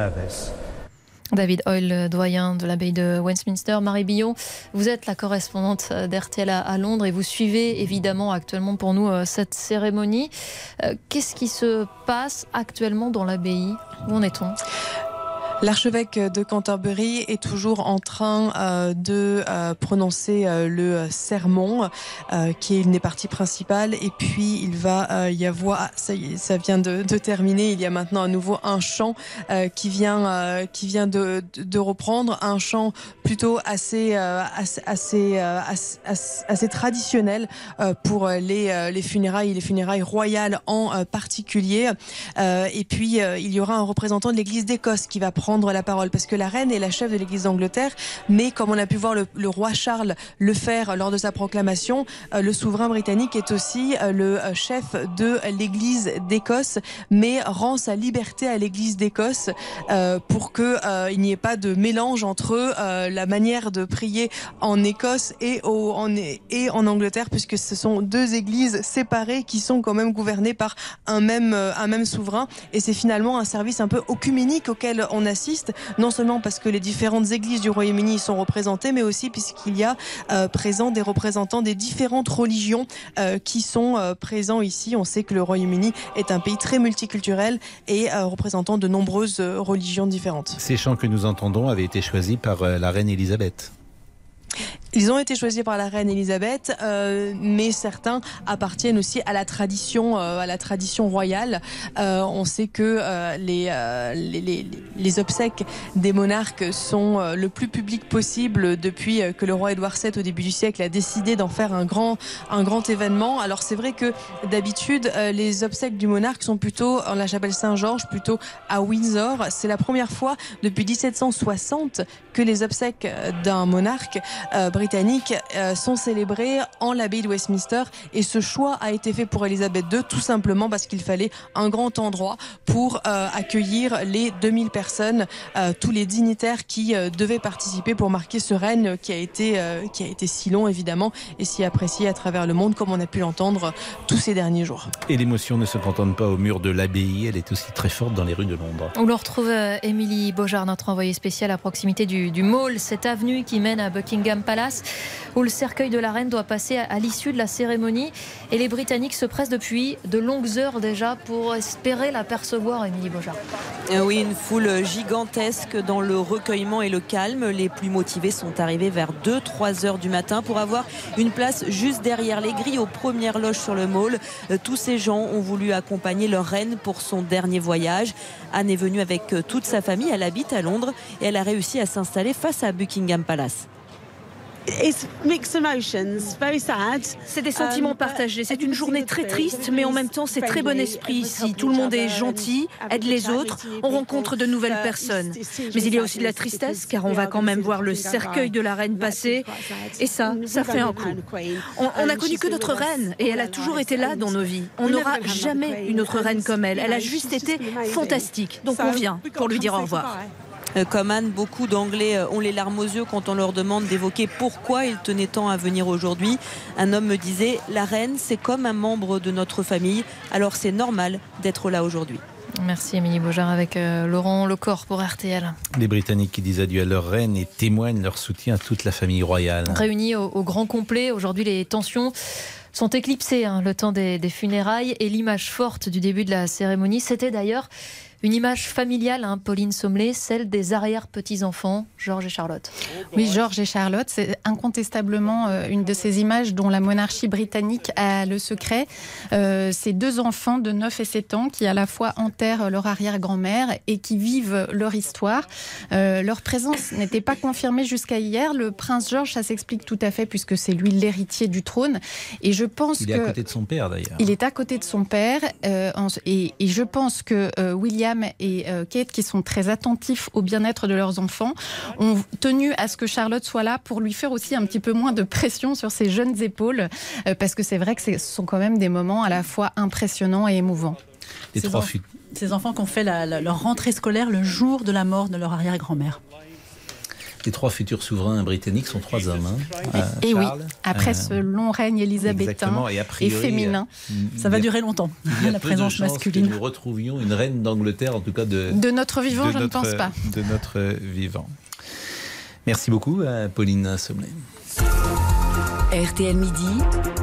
David Hoyle, doyen de l'abbaye de Westminster. Marie Billon, vous êtes la correspondante d'R T L à Londres et vous suivez évidemment actuellement pour nous cette cérémonie. Qu'est-ce qui se passe actuellement dans l'abbaye ? Où en est-on ? L'archevêque de Canterbury est toujours en train euh, de euh, prononcer euh, le sermon, euh, qui est une des parties principales. Et puis il va euh, y avoir, ah, ça, y est, ça vient de, de terminer. Il y a maintenant à nouveau un chant euh, qui vient, euh, qui vient de, de reprendre un chant plutôt assez, euh, assez, assez, euh, assez, assez, assez traditionnel euh, pour les, euh, les funérailles, les funérailles royales en euh, particulier. Euh, et puis euh, il y aura un représentant de l'Église d'Écosse qui va prendre prendre la parole, parce que la reine est la chef de l'Église d'Angleterre, mais comme on a pu voir le, le roi Charles le faire lors de sa proclamation, euh, le souverain britannique est aussi euh, le chef de l'Église d'Écosse, mais rend sa liberté à l'Église d'Écosse euh, pour que euh, il n'y ait pas de mélange entre euh, la manière de prier en Écosse et, au, en, et en Angleterre, puisque ce sont deux églises séparées qui sont quand même gouvernées par un même, un même souverain, et c'est finalement un service un peu œcuménique auquel on a assiste, non seulement parce que les différentes églises du Royaume-Uni y sont représentées, mais aussi puisqu'il y a euh, présent des représentants des différentes religions euh, qui sont euh, présents ici. On sait que le Royaume-Uni est un pays très multiculturel et euh, représentant de nombreuses euh, religions différentes. Ces chants que nous entendons avaient été choisis par euh, la reine Elisabeth. Ils ont été choisis par la reine Elisabeth, euh, mais certains appartiennent aussi à la tradition, euh, à la tradition royale. Euh, on sait que euh, les, euh, les, les, les obsèques des monarques sont euh, le plus public possible depuis que le roi Édouard sept, au début du siècle, a décidé d'en faire un grand, un grand événement. Alors c'est vrai que d'habitude, euh, les obsèques du monarque sont plutôt en la chapelle Saint-Georges, plutôt à Windsor. C'est la première fois depuis dix-sept cent soixante que les obsèques d'un monarque euh, britanniques euh, sont célébrés en l'abbaye de Westminster, et ce choix a été fait pour Elisabeth deux tout simplement parce qu'il fallait un grand endroit pour euh, accueillir les deux mille personnes, euh, tous les dignitaires qui euh, devaient participer pour marquer ce règne qui a été euh, qui a été si long évidemment et si apprécié à travers le monde, comme on a pu l'entendre tous ces derniers jours. Et l'émotion ne se contente pas au mur de l'abbaye, elle est aussi très forte dans les rues de Londres. On le retrouve euh, Émilie Beaujard, notre envoyée spéciale à proximité du, du Mall, cette avenue qui mène à Buckingham Palace, où le cercueil de la reine doit passer à l'issue de la cérémonie. Et les Britanniques se pressent depuis de longues heures déjà pour espérer l'apercevoir, Émilie Beaujard. Oui, une foule gigantesque dans le recueillement et le calme. Les plus motivés sont arrivés vers deux trois heures du matin pour avoir une place juste derrière les grilles, aux premières loges sur le Mall. Tous ces gens ont voulu accompagner leur reine pour son dernier voyage. Anne est venue avec toute sa famille, elle habite à Londres et elle a réussi à s'installer face à Buckingham Palace. C'est des sentiments partagés. C'est une journée très triste, mais en même temps, c'est très bon esprit ici. Tout le monde est gentil, aide les autres, on rencontre de nouvelles personnes. Mais il y a aussi de la tristesse, car on va quand même voir le cercueil de la reine passer. Et ça, ça fait un coup. On n'a connu que notre reine, et elle a toujours été là dans nos vies. On n'aura jamais une autre reine comme elle. Elle a juste été fantastique. Donc on vient pour lui dire au revoir. Comme Anne, beaucoup d'Anglais ont les larmes aux yeux quand on leur demande d'évoquer pourquoi ils tenaient tant à venir aujourd'hui. Un homme me disait « La reine, c'est comme un membre de notre famille, alors c'est normal d'être là aujourd'hui ». Merci Émilie Beaujard avec euh, Laurent Lecor pour R T L. Les Britanniques qui disent adieu à leur reine et témoignent leur soutien à toute la famille royale. Réunis au, au grand complet, aujourd'hui les tensions sont éclipsées, hein, le temps des, des funérailles, et l'image forte du début de la cérémonie, c'était d'ailleurs Une image familiale, hein, Pauline Sommelet, celle des arrière-petits-enfants, Georges et Charlotte. Oui, Georges et Charlotte, c'est incontestablement euh, une de ces images dont la monarchie britannique a le secret. Euh, ces deux enfants de neuf et sept ans qui à la fois enterrent leur arrière-grand-mère et qui vivent leur histoire. Euh, leur présence n'était pas confirmée jusqu'à hier. Le prince Georges, ça s'explique tout à fait puisque c'est lui l'héritier du trône. Et je pense Il est que... à côté de son père d'ailleurs. Il est à côté de son père euh, et, et je pense que euh, William et euh, Kate, qui sont très attentifs au bien-être de leurs enfants, ont tenu à ce que Charlotte soit là pour lui faire aussi un petit peu moins de pression sur ses jeunes épaules, euh, parce que c'est vrai que ce sont quand même des moments à la fois impressionnants et émouvants. Les ces, trois en... filles. ces enfants qui ont fait la, la, leur rentrée scolaire le jour de la mort de leur arrière-grand-mère. Les trois futurs souverains britanniques sont trois hommes. Hein. Euh, et Charles, oui, après euh, ce long règne élisabétain et, priori, et féminin. Ça va durer longtemps, la présence masculine. Que nous retrouvions une reine d'Angleterre, en tout cas de, de notre vivant, de je notre, ne pense pas. De notre vivant. Merci beaucoup, Pauline Sommelet. R T L Midi.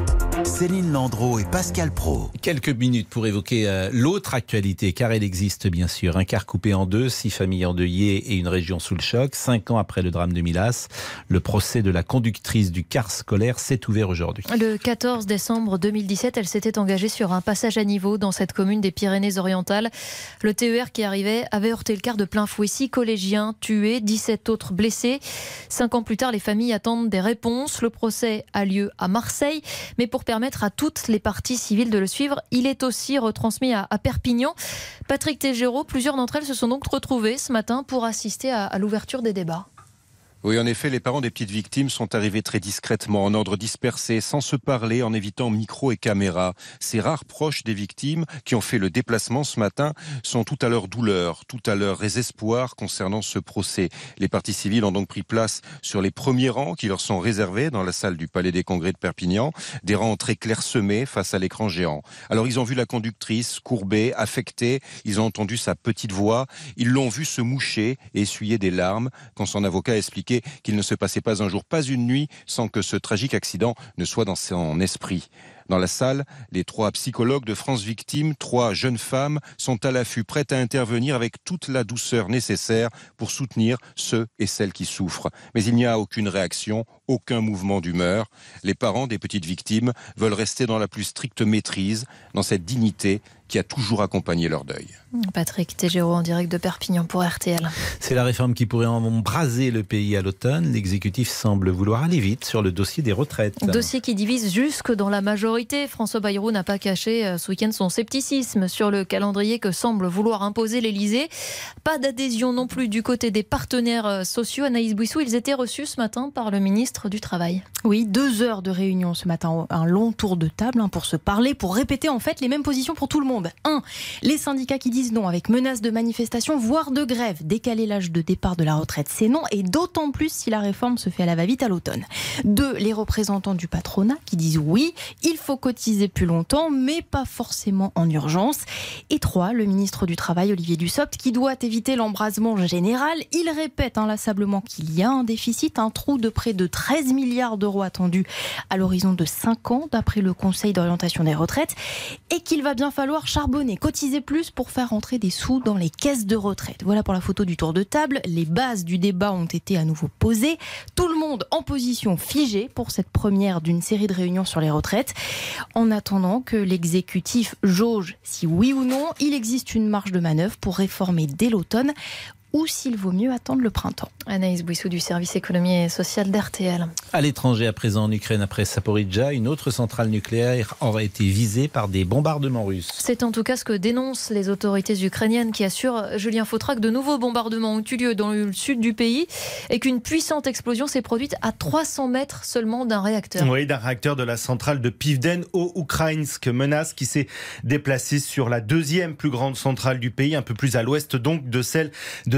Céline Landreau et Pascal Praud. Quelques minutes pour évoquer euh, l'autre actualité, car elle existe bien sûr. Un quart coupé en deux, six familles endeuillées et une région sous le choc. Cinq ans après le drame de Milas, le procès de la conductrice du car scolaire s'est ouvert aujourd'hui. Le quatorze décembre deux mille dix-sept, elle s'était engagée sur un passage à niveau dans cette commune des Pyrénées-Orientales. Le T E R qui arrivait avait heurté le car de plein fouet. Six collégiens tués, dix-sept autres blessés. Cinq ans plus tard, les familles attendent des réponses. Le procès a lieu à Marseille, mais pour permettre à toutes les parties civiles de le suivre, il est aussi retransmis à, à Perpignan. Patrick Tégéraud, plusieurs d'entre elles se sont donc retrouvées ce matin pour assister à, à l'ouverture des débats. Oui, en effet, les parents des petites victimes sont arrivés très discrètement, en ordre dispersé, sans se parler, en évitant micro et caméra. Ces rares proches des victimes qui ont fait le déplacement ce matin sont tout à leur douleur, tout à leur désespoir concernant ce procès. Les parties civiles ont donc pris place sur les premiers rangs qui leur sont réservés dans la salle du Palais des Congrès de Perpignan, des rangs très clairsemés face à l'écran géant. Alors ils ont vu la conductrice courbée, affectée, ils ont entendu sa petite voix, ils l'ont vu se moucher et essuyer des larmes quand son avocat a expliqué qu'il ne se passait pas un jour, pas une nuit, sans que ce tragique accident ne soit dans son esprit. Dans la salle, les trois psychologues de France Victimes, trois jeunes femmes, sont à l'affût, prêtes à intervenir avec toute la douceur nécessaire pour soutenir ceux et celles qui souffrent. Mais il n'y a aucune réaction, aucun mouvement d'humeur. Les parents des petites victimes veulent rester dans la plus stricte maîtrise, dans cette dignité qui a toujours accompagné leur deuil. Patrick Tégéraud en direct de Perpignan pour R T L. C'est la réforme qui pourrait embraser le pays à l'automne. L'exécutif semble vouloir aller vite sur le dossier des retraites. Dossier qui divise jusque dans la majorité. François Bayrou n'a pas caché ce week-end son scepticisme sur le calendrier que semble vouloir imposer l'Élysée. Pas d'adhésion non plus du côté des partenaires sociaux. Anaïs Bouissou, ils étaient reçus ce matin par le ministre du Travail. Oui, deux heures de réunion ce matin, un long tour de table hein, pour se parler, pour répéter en fait les mêmes positions pour tout le monde. un. Les syndicats qui disent non avec menace de manifestation, voire de grève. Décaler l'âge de départ de la retraite, c'est non, et d'autant plus si la réforme se fait à la va-vite à l'automne. deux. Les représentants du patronat qui disent oui, il faut cotiser plus longtemps, mais pas forcément en urgence. Et trois. Le ministre du Travail, Olivier Dussopt, qui doit éviter l'embrasement général. Il répète inlassablement qu'il y a un déficit, un trou de près de treize milliards d'euros attendu à l'horizon de cinq ans, d'après le Conseil d'orientation des retraites, et qu'il va bien falloir charbonner, cotiser plus pour faire rentrer des sous dans les caisses de retraite. Voilà pour la photo du tour de table. Les bases du débat ont été à nouveau posées. Tout le monde en position figée pour cette première d'une série de réunions sur les retraites. En attendant que l'exécutif jauge si oui ou non, il existe une marge de manœuvre pour réformer dès l'automne, ou s'il vaut mieux attendre le printemps. Anaïs Bouissou du service économie et social d'R T L. À l'étranger, à présent en Ukraine, après Zaporijjia, une autre centrale nucléaire aurait été visée par des bombardements russes. C'est en tout cas ce que dénoncent les autorités ukrainiennes qui assurent, Julien Fautra, que de nouveaux bombardements ont eu lieu dans le sud du pays et qu'une puissante explosion s'est produite à trois cents mètres seulement d'un réacteur. Oui, d'un réacteur de la centrale de Pivden au Ukrainsk. Menace qui s'est déplacée sur la deuxième plus grande centrale du pays, un peu plus à l'ouest donc de celle de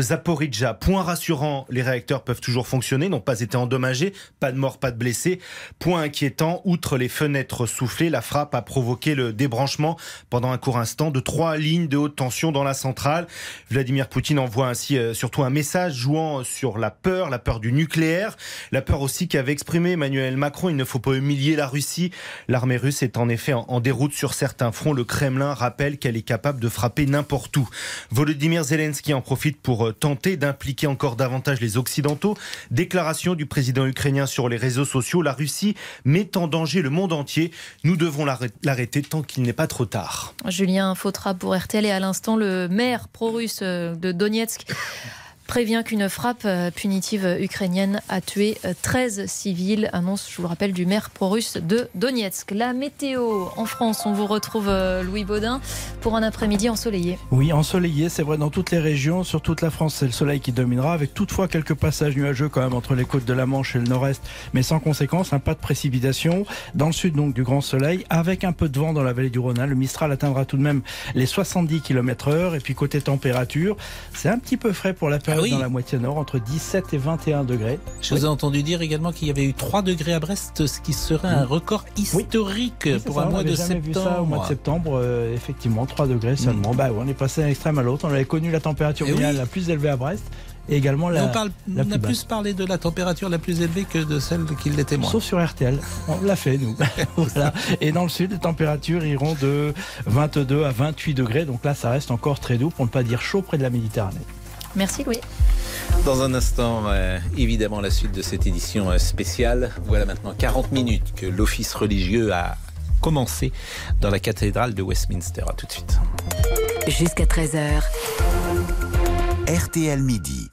Zaporijjia. Point rassurant, les réacteurs peuvent toujours fonctionner, n'ont pas été endommagés, pas de morts, pas de blessés. Point inquiétant, outre les fenêtres soufflées, la frappe a provoqué le débranchement pendant un court instant de trois lignes de haute tension dans la centrale. Vladimir Poutine envoie ainsi euh, surtout un message jouant sur la peur, la peur du nucléaire, la peur aussi qu'avait exprimé Emmanuel Macron. Il ne faut pas humilier la Russie. L'armée russe est en effet en, en déroute sur certains fronts. Le Kremlin rappelle qu'elle est capable de frapper n'importe où. Volodymyr Zelensky en profite pour tenter d'impliquer encore davantage les Occidentaux. Déclaration du président ukrainien sur les réseaux sociaux. La Russie met en danger le monde entier. Nous devons l'arrêter tant qu'il n'est pas trop tard. Julien Fautra pour R T L et à l'instant le maire pro-russe de Donetsk prévient qu'une frappe punitive ukrainienne a tué treize civils. Annonce, je vous le rappelle, du maire pro-russe de Donetsk. La météo en France, on vous retrouve Louis Baudin pour un après-midi ensoleillé. Oui, ensoleillé, c'est vrai dans toutes les régions, sur toute la France, c'est le soleil qui dominera, avec toutefois quelques passages nuageux quand même entre les côtes de la Manche et le nord-est, mais sans conséquence, hein, pas de précipitation. Dans le sud, donc, du grand soleil, avec un peu de vent dans la vallée du Rhône. Le Mistral atteindra tout de même les soixante-dix kilomètres heure. Et puis côté température, c'est un petit peu frais pour la période. Oui. Dans la moitié nord, entre dix-sept et vingt et un degrés. Je oui. vous ai entendu dire également qu'il y avait eu trois degrés à Brest, ce qui serait un record historique oui. Oui, pour ça, un mois de septembre. On n'avait jamais vu ça au mois de septembre, euh, effectivement, trois degrés seulement. Mmh. Bah, on est passé d'un extrême à l'autre. On avait connu la température minimale oui. la plus élevée à Brest. Et également la, on parle, la on plus a basse. plus parlé de la température la plus élevée que de celle qui l'était moins. Sauf sur R T L, on l'a fait nous. Voilà. Et dans le sud, les températures iront de vingt-deux à vingt-huit degrés. Donc là, ça reste encore très doux, pour ne pas dire chaud près de la Méditerranée. Merci Louis. Dans un instant, euh, évidemment, la suite de cette édition euh, spéciale. Voilà maintenant quarante minutes que l'office religieux a commencé dans la cathédrale de Westminster. À tout de suite. Jusqu'à treize heures. R T L Midi.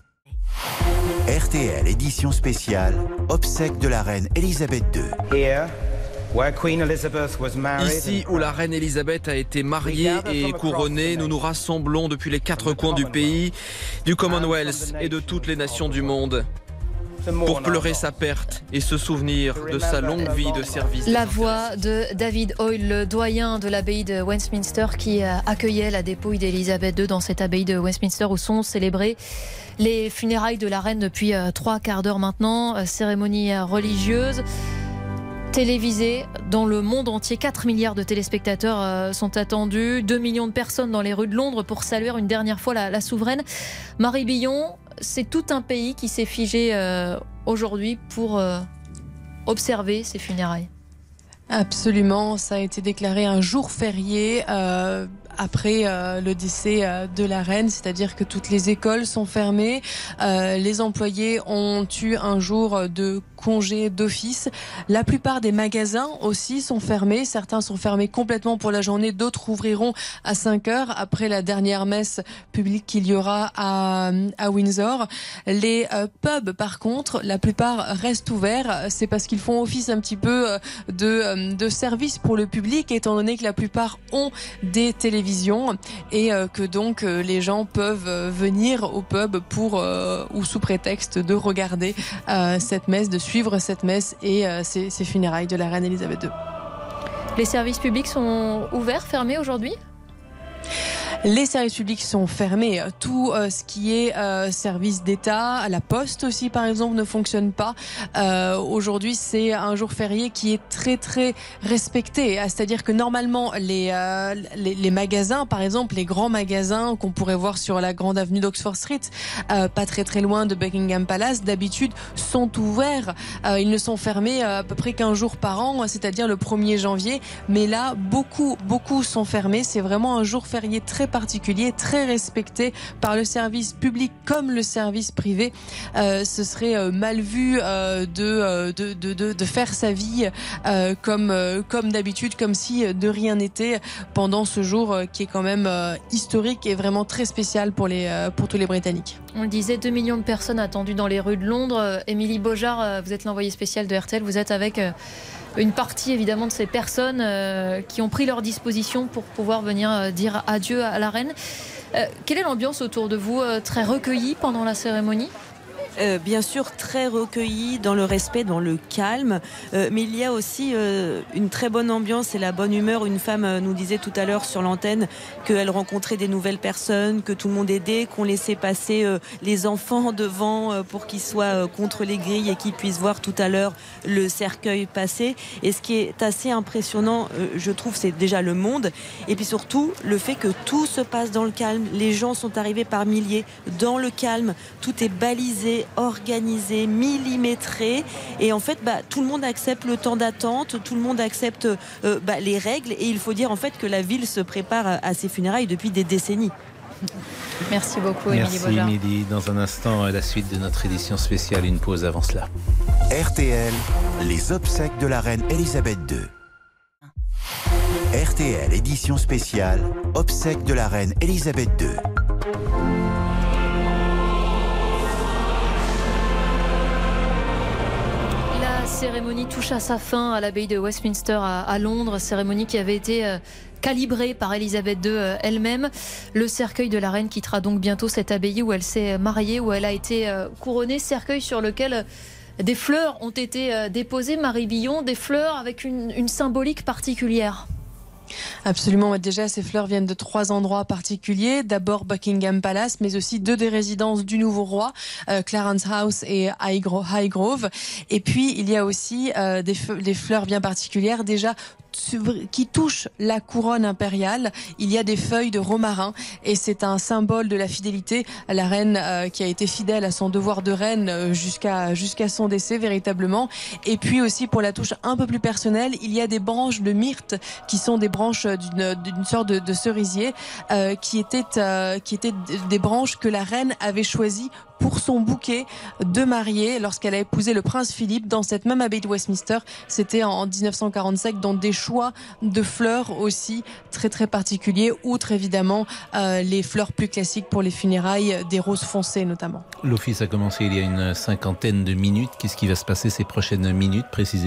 R T L édition spéciale, obsèques de la reine Elisabeth deux. Here, where Queen Elizabeth was married. Ici où la reine Elisabeth a été mariée et couronnée, nous nous rassemblons depuis les quatre coins du pays, du Commonwealth et de toutes les nations du monde, pour pleurer sa perte et se souvenir de sa longue vie de service. La voix de David Hoyle, le doyen de l'abbaye de Westminster, qui accueillait la dépouille d'Elisabeth deux dans cette abbaye de Westminster où sont célébrées les funérailles de la reine depuis trois quarts d'heure maintenant. Cérémonie religieuse télévisée dans le monde entier. quatre milliards de téléspectateurs sont attendus. deux millions de personnes dans les rues de Londres pour saluer une dernière fois la, la souveraine. Marie Billon, c'est tout un pays qui s'est figé euh, aujourd'hui pour euh, observer ces funérailles. Absolument, ça a été déclaré un jour férié euh, après euh, le décès euh, de la reine, c'est-à-dire que toutes les écoles sont fermées, euh, les employés ont eu un jour de congé d'office. La plupart des magasins aussi sont fermés, certains sont fermés complètement pour la journée, d'autres ouvriront à cinq heures après la dernière messe publique qu'il y aura à, à Windsor. Les euh, pubs par contre, la plupart restent ouverts, c'est parce qu'ils font office un petit peu de de service pour le public, étant donné que la plupart ont des télévisions et euh, que donc euh, les gens peuvent euh, venir au pub pour euh, ou sous prétexte de regarder euh, cette messe, de suivre cette messe et euh, ces, ces funérailles de la reine Elisabeth deux. Les services publics sont ouverts, fermés aujourd'hui ? Les services publics sont fermés. Tout euh, ce qui est euh, service d'État, la Poste aussi par exemple ne fonctionne pas. Euh, aujourd'hui c'est un jour férié qui est très très respecté. C'est-à-dire que normalement les, euh, les, les magasins, par exemple les grands magasins qu'on pourrait voir sur la grande avenue d'Oxford Street, euh, pas très très loin de Buckingham Palace, d'habitude sont ouverts. Euh, ils ne sont fermés à peu près qu'un jour par an, c'est-à-dire le premier janvier. Mais là beaucoup beaucoup sont fermés. C'est vraiment un jour férié très particulier, très respecté par le service public comme le service privé. Euh, ce serait euh, mal vu euh, de, euh, de, de, de, de faire sa vie euh, comme, euh, comme d'habitude, comme si de rien n'était pendant ce jour euh, qui est quand même euh, historique et vraiment très spécial pour, les, euh, pour tous les Britanniques. On le disait, deux millions de personnes attendues dans les rues de Londres. Émilie Beaujard, vous êtes l'envoyée spéciale de R T L, vous êtes avec euh, une partie évidemment de ces personnes euh, qui ont pris leur disposition pour pouvoir venir euh, dire adieu à la reine. Euh, quelle est l'ambiance autour de vous, euh, très recueillie pendant la cérémonie ? Euh, bien sûr, très recueillie, dans le respect, dans le calme. Euh, mais il y a aussi euh, une très bonne ambiance et la bonne humeur. Une femme euh, nous disait tout à l'heure sur l'antenne qu'elle rencontrait des nouvelles personnes, que tout le monde aidait, qu'on laissait passer euh, les enfants devant euh, pour qu'ils soient euh, contre les grilles et qu'ils puissent voir tout à l'heure le cercueil passer. Et ce qui est assez impressionnant, euh, je trouve, c'est déjà le monde. Et puis surtout, le fait que tout se passe dans le calme. Les gens sont arrivés par milliers dans le calme. Tout est balisé, organisé, millimétré, et en fait bah, tout le monde accepte le temps d'attente, tout le monde accepte euh, bah, les règles, et il faut dire en fait que la ville se prépare à, à ces funérailles depuis des décennies. Merci beaucoup, Émilie Merci Beaujard. Émilie. Dans un instant, la suite de notre édition spéciale, une pause avant cela. R T L, les obsèques de la reine Elisabeth deux. R T L édition spéciale, obsèques de la reine Elisabeth deux. La cérémonie touche à sa fin à l'abbaye de Westminster à, à Londres, cérémonie qui avait été euh, calibrée par Elisabeth deux euh, elle-même. Le cercueil de la reine quittera donc bientôt cette abbaye où elle s'est mariée, où elle a été euh, couronnée, cercueil sur lequel euh, des fleurs ont été euh, déposées, Marie Billon, des fleurs avec une, une symbolique particulière. Absolument, déjà ces fleurs viennent de trois endroits particuliers. D'abord Buckingham Palace, mais aussi deux des résidences du nouveau roi, euh, Clarence House et Highgrove. Et puis il y a aussi euh, des, des fleurs bien particulières, déjà qui touchent la couronne impériale. Il y a des feuilles de romarin et c'est un symbole de la fidélité à la reine euh, qui a été fidèle à son devoir de reine euh, jusqu'à jusqu'à son décès véritablement. Et puis aussi pour la touche un peu plus personnelle, il y a des branches de myrte qui sont des branches d'une d'une sorte de, de cerisier euh, qui étaient euh, qui étaient des branches que la reine avait choisies pour son bouquet de mariée lorsqu'elle a épousé le prince Philippe dans cette même abbaye de Westminster. C'était en dix-neuf cent quarante-cinq, dans des choix de fleurs aussi très très particuliers, outre évidemment euh, les fleurs plus classiques pour les funérailles, des roses foncées notamment. L'office a commencé il y a une cinquantaine de minutes. Qu'est-ce qui va se passer ces prochaines minutes précisément ?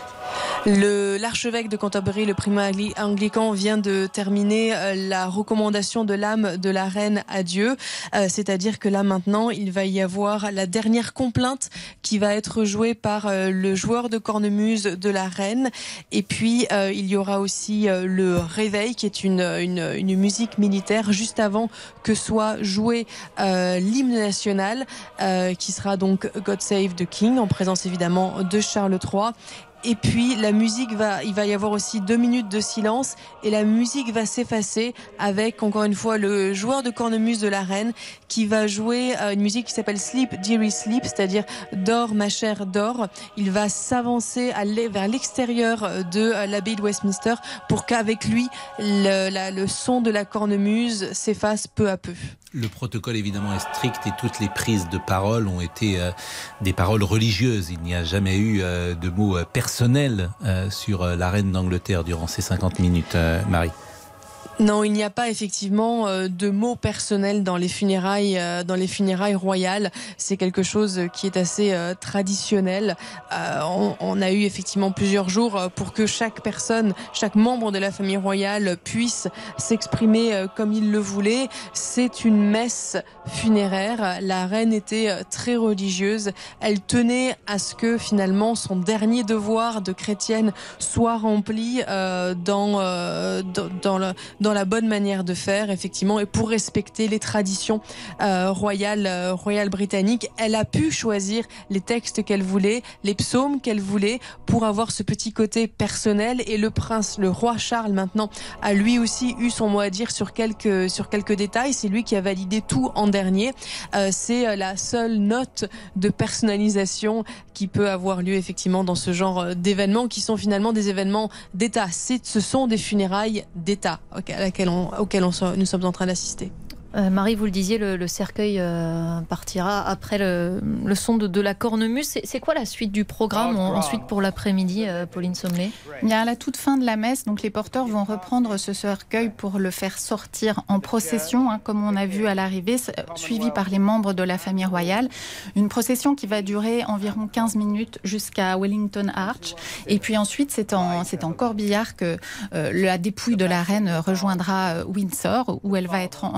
Le, l'archevêque de Canterbury, le primat anglican, vient de terminer euh, la recommandation de l'âme de la reine à Dieu. Euh, c'est-à-dire que là maintenant, il va y avoir la dernière complainte qui va être jouée par euh, le joueur de cornemuse de la reine. Et puis, euh, il y aura aussi euh, le réveil, qui est une, une, une musique militaire, juste avant que soit joué euh, l'hymne national, euh, qui sera donc God Save the King, en présence évidemment de Charles trois. Et puis la musique va, il va y avoir aussi deux minutes de silence et la musique va s'effacer avec encore une fois le joueur de cornemuse de la reine qui va jouer une musique qui s'appelle Sleep Dearie Sleep, c'est-à-dire dors ma chère dors. Il va s'avancer vers l'extérieur de l'abbaye de Westminster pour qu'avec lui le, la, le son de la cornemuse s'efface peu à peu. Le protocole évidemment est strict et toutes les prises de parole ont été euh, des paroles religieuses. Il n'y a jamais eu euh, de mots euh, personnels euh, sur euh, la reine d'Angleterre durant ces cinquante minutes, euh, Marie. Non, il n'y a pas effectivement euh, de mots personnels dans les funérailles, euh, dans les funérailles royales. C'est quelque chose qui est assez euh, traditionnel. Euh, on, on a eu effectivement plusieurs jours pour que chaque personne, chaque membre de la famille royale puisse s'exprimer euh, comme il le voulait. C'est une messe funéraire. La reine était très religieuse. Elle tenait à ce que finalement son dernier devoir de chrétienne soit rempli euh, dans, euh, dans, dans le dans la bonne manière de faire, effectivement, et pour respecter les traditions euh, royales, euh, royales britanniques. Elle a pu choisir les textes qu'elle voulait, les psaumes qu'elle voulait, pour avoir ce petit côté personnel. Et le prince, le roi Charles, maintenant, a lui aussi eu son mot à dire sur quelques, sur quelques détails. C'est lui qui a validé tout en dernier. Euh, c'est la seule note de personnalisation qui peut avoir lieu, effectivement, dans ce genre d'événements, qui sont finalement des événements d'État. C'est, ce sont des funérailles d'État, okay, à laquelle on, auquel on, nous sommes en train d'assister. Euh, Marie, vous le disiez, le, le cercueil euh, partira après le, le son de, de la cornemuse. C'est, c'est quoi la suite du programme en, ensuite pour l'après-midi, euh, Pauline Sommelet ? Il y a à la toute fin de la messe, donc les porteurs vont reprendre ce cercueil pour le faire sortir en procession, hein, comme on a vu à l'arrivée, suivi par les membres de la famille royale. Une procession qui va durer environ quinze minutes jusqu'à Wellington Arch. Et puis ensuite, c'est en, c'est en corbillard que euh, la dépouille de la reine rejoindra Windsor, où elle va être enterrée.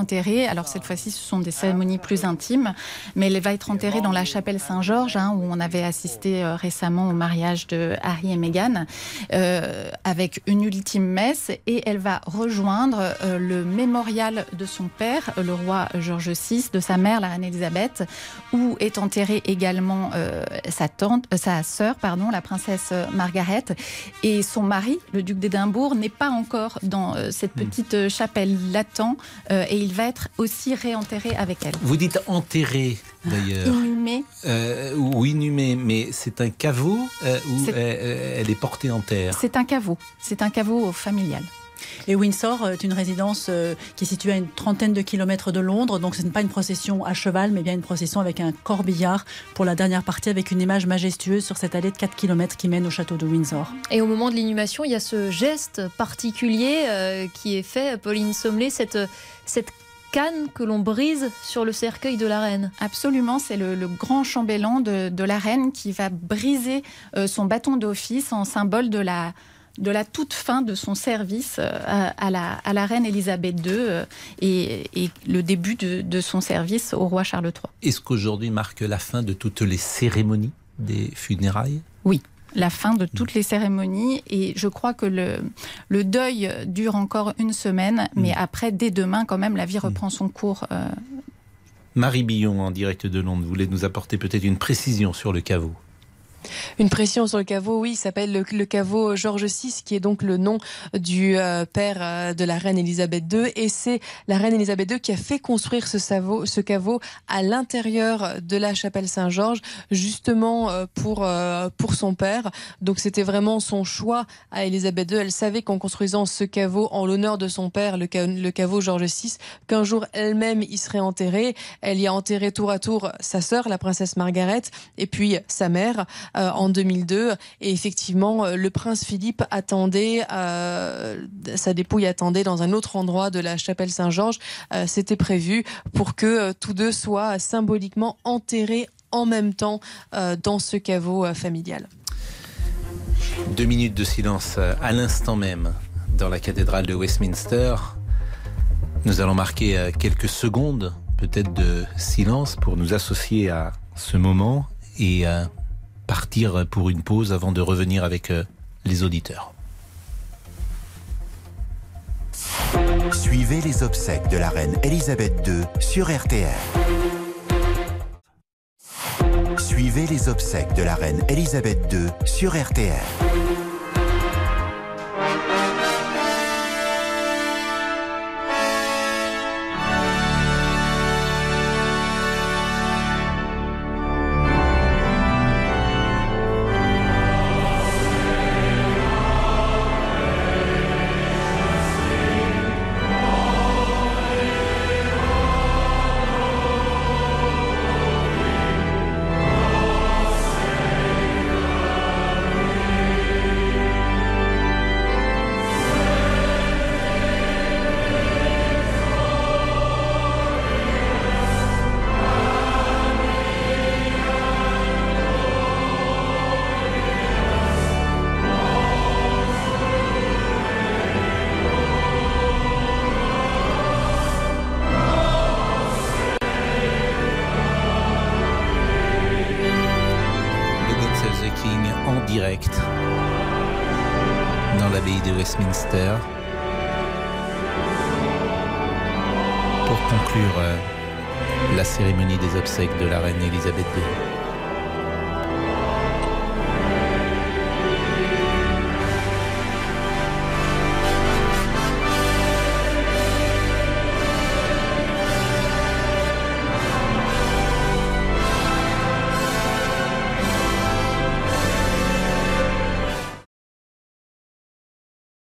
enterrée, alors cette fois-ci ce sont des cérémonies plus intimes, mais elle va être enterrée dans la chapelle Saint-Georges, hein, où on avait assisté euh, récemment au mariage de Harry et Meghan, euh, avec une ultime messe, et elle va rejoindre euh, le mémorial de son père, le roi George six, de sa mère, la reine Elisabeth, où est enterrée également euh, sa tante, euh, sa sœur, pardon, la princesse Margaret, et son mari, le duc d'Édimbourg, n'est pas encore dans euh, cette petite euh, chapelle, il l'attend, euh, et il va être aussi réenterré avec elle. Vous dites enterré d'ailleurs. Inhumé. Euh, ou inhumé, mais c'est un caveau euh, où elle, elle est portée en terre. C'est un caveau, c'est un caveau familial. Et Windsor est une résidence qui est située à une trentaine de kilomètres de Londres, donc ce n'est pas une procession à cheval, mais bien une procession avec un corbillard pour la dernière partie, avec une image majestueuse sur cette allée de quatre kilomètres qui mène au château de Windsor. Et au moment de l'inhumation, il y a ce geste particulier euh, qui est fait, Pauline Sommelet, cette, cette canne que l'on brise sur le cercueil de la reine. Absolument, c'est le, le grand chambellan de, de la reine qui va briser euh, son bâton d'office en symbole de la... de la toute fin de son service à, à, la, à la reine Elisabeth deux et, et le début de, de son service au roi Charles trois. Est-ce qu'aujourd'hui marque la fin de toutes les cérémonies des funérailles ? Oui, la fin de toutes les cérémonies, et je crois que le, le deuil dure encore une semaine, mais mmh. après, dès demain, quand même, la vie reprend son cours. Euh... Marie Billon, en direct de Londres, voulait nous apporter peut-être une précision sur le caveau. Une pression sur le caveau, oui, il s'appelle le, le caveau George six, qui est donc le nom du euh, père euh, de la reine Elisabeth deux, et c'est la reine Elisabeth deux qui a fait construire ce, savo, ce caveau à l'intérieur de la chapelle Saint-Georges, justement euh, pour euh, pour son père. Donc c'était vraiment son choix à Elisabeth deux. Elle savait qu'en construisant ce caveau en l'honneur de son père, le, ca- le caveau George six, qu'un jour elle-même y serait enterrée. Elle y a enterré tour à tour sa sœur, la princesse Margaret, et puis sa mère. Euh, en deux mille deux, et effectivement euh, le prince Philippe attendait euh, sa dépouille attendait dans un autre endroit de la chapelle Saint-Georges. Euh, c'était prévu pour que euh, tous deux soient symboliquement enterrés en même temps euh, dans ce caveau euh, familial. Deux minutes de silence à l'instant même dans la cathédrale de Westminster. Nous allons marquer quelques secondes peut-être de silence pour nous associer à ce moment et euh, partir pour une pause avant de revenir avec euh, les auditeurs. Suivez les obsèques de la reine Elisabeth deux sur R T L. Suivez les obsèques de la reine Elisabeth deux sur R T L. Dans l'abbaye de Westminster pour conclure euh, la cérémonie des obsèques de la reine Elisabeth deux.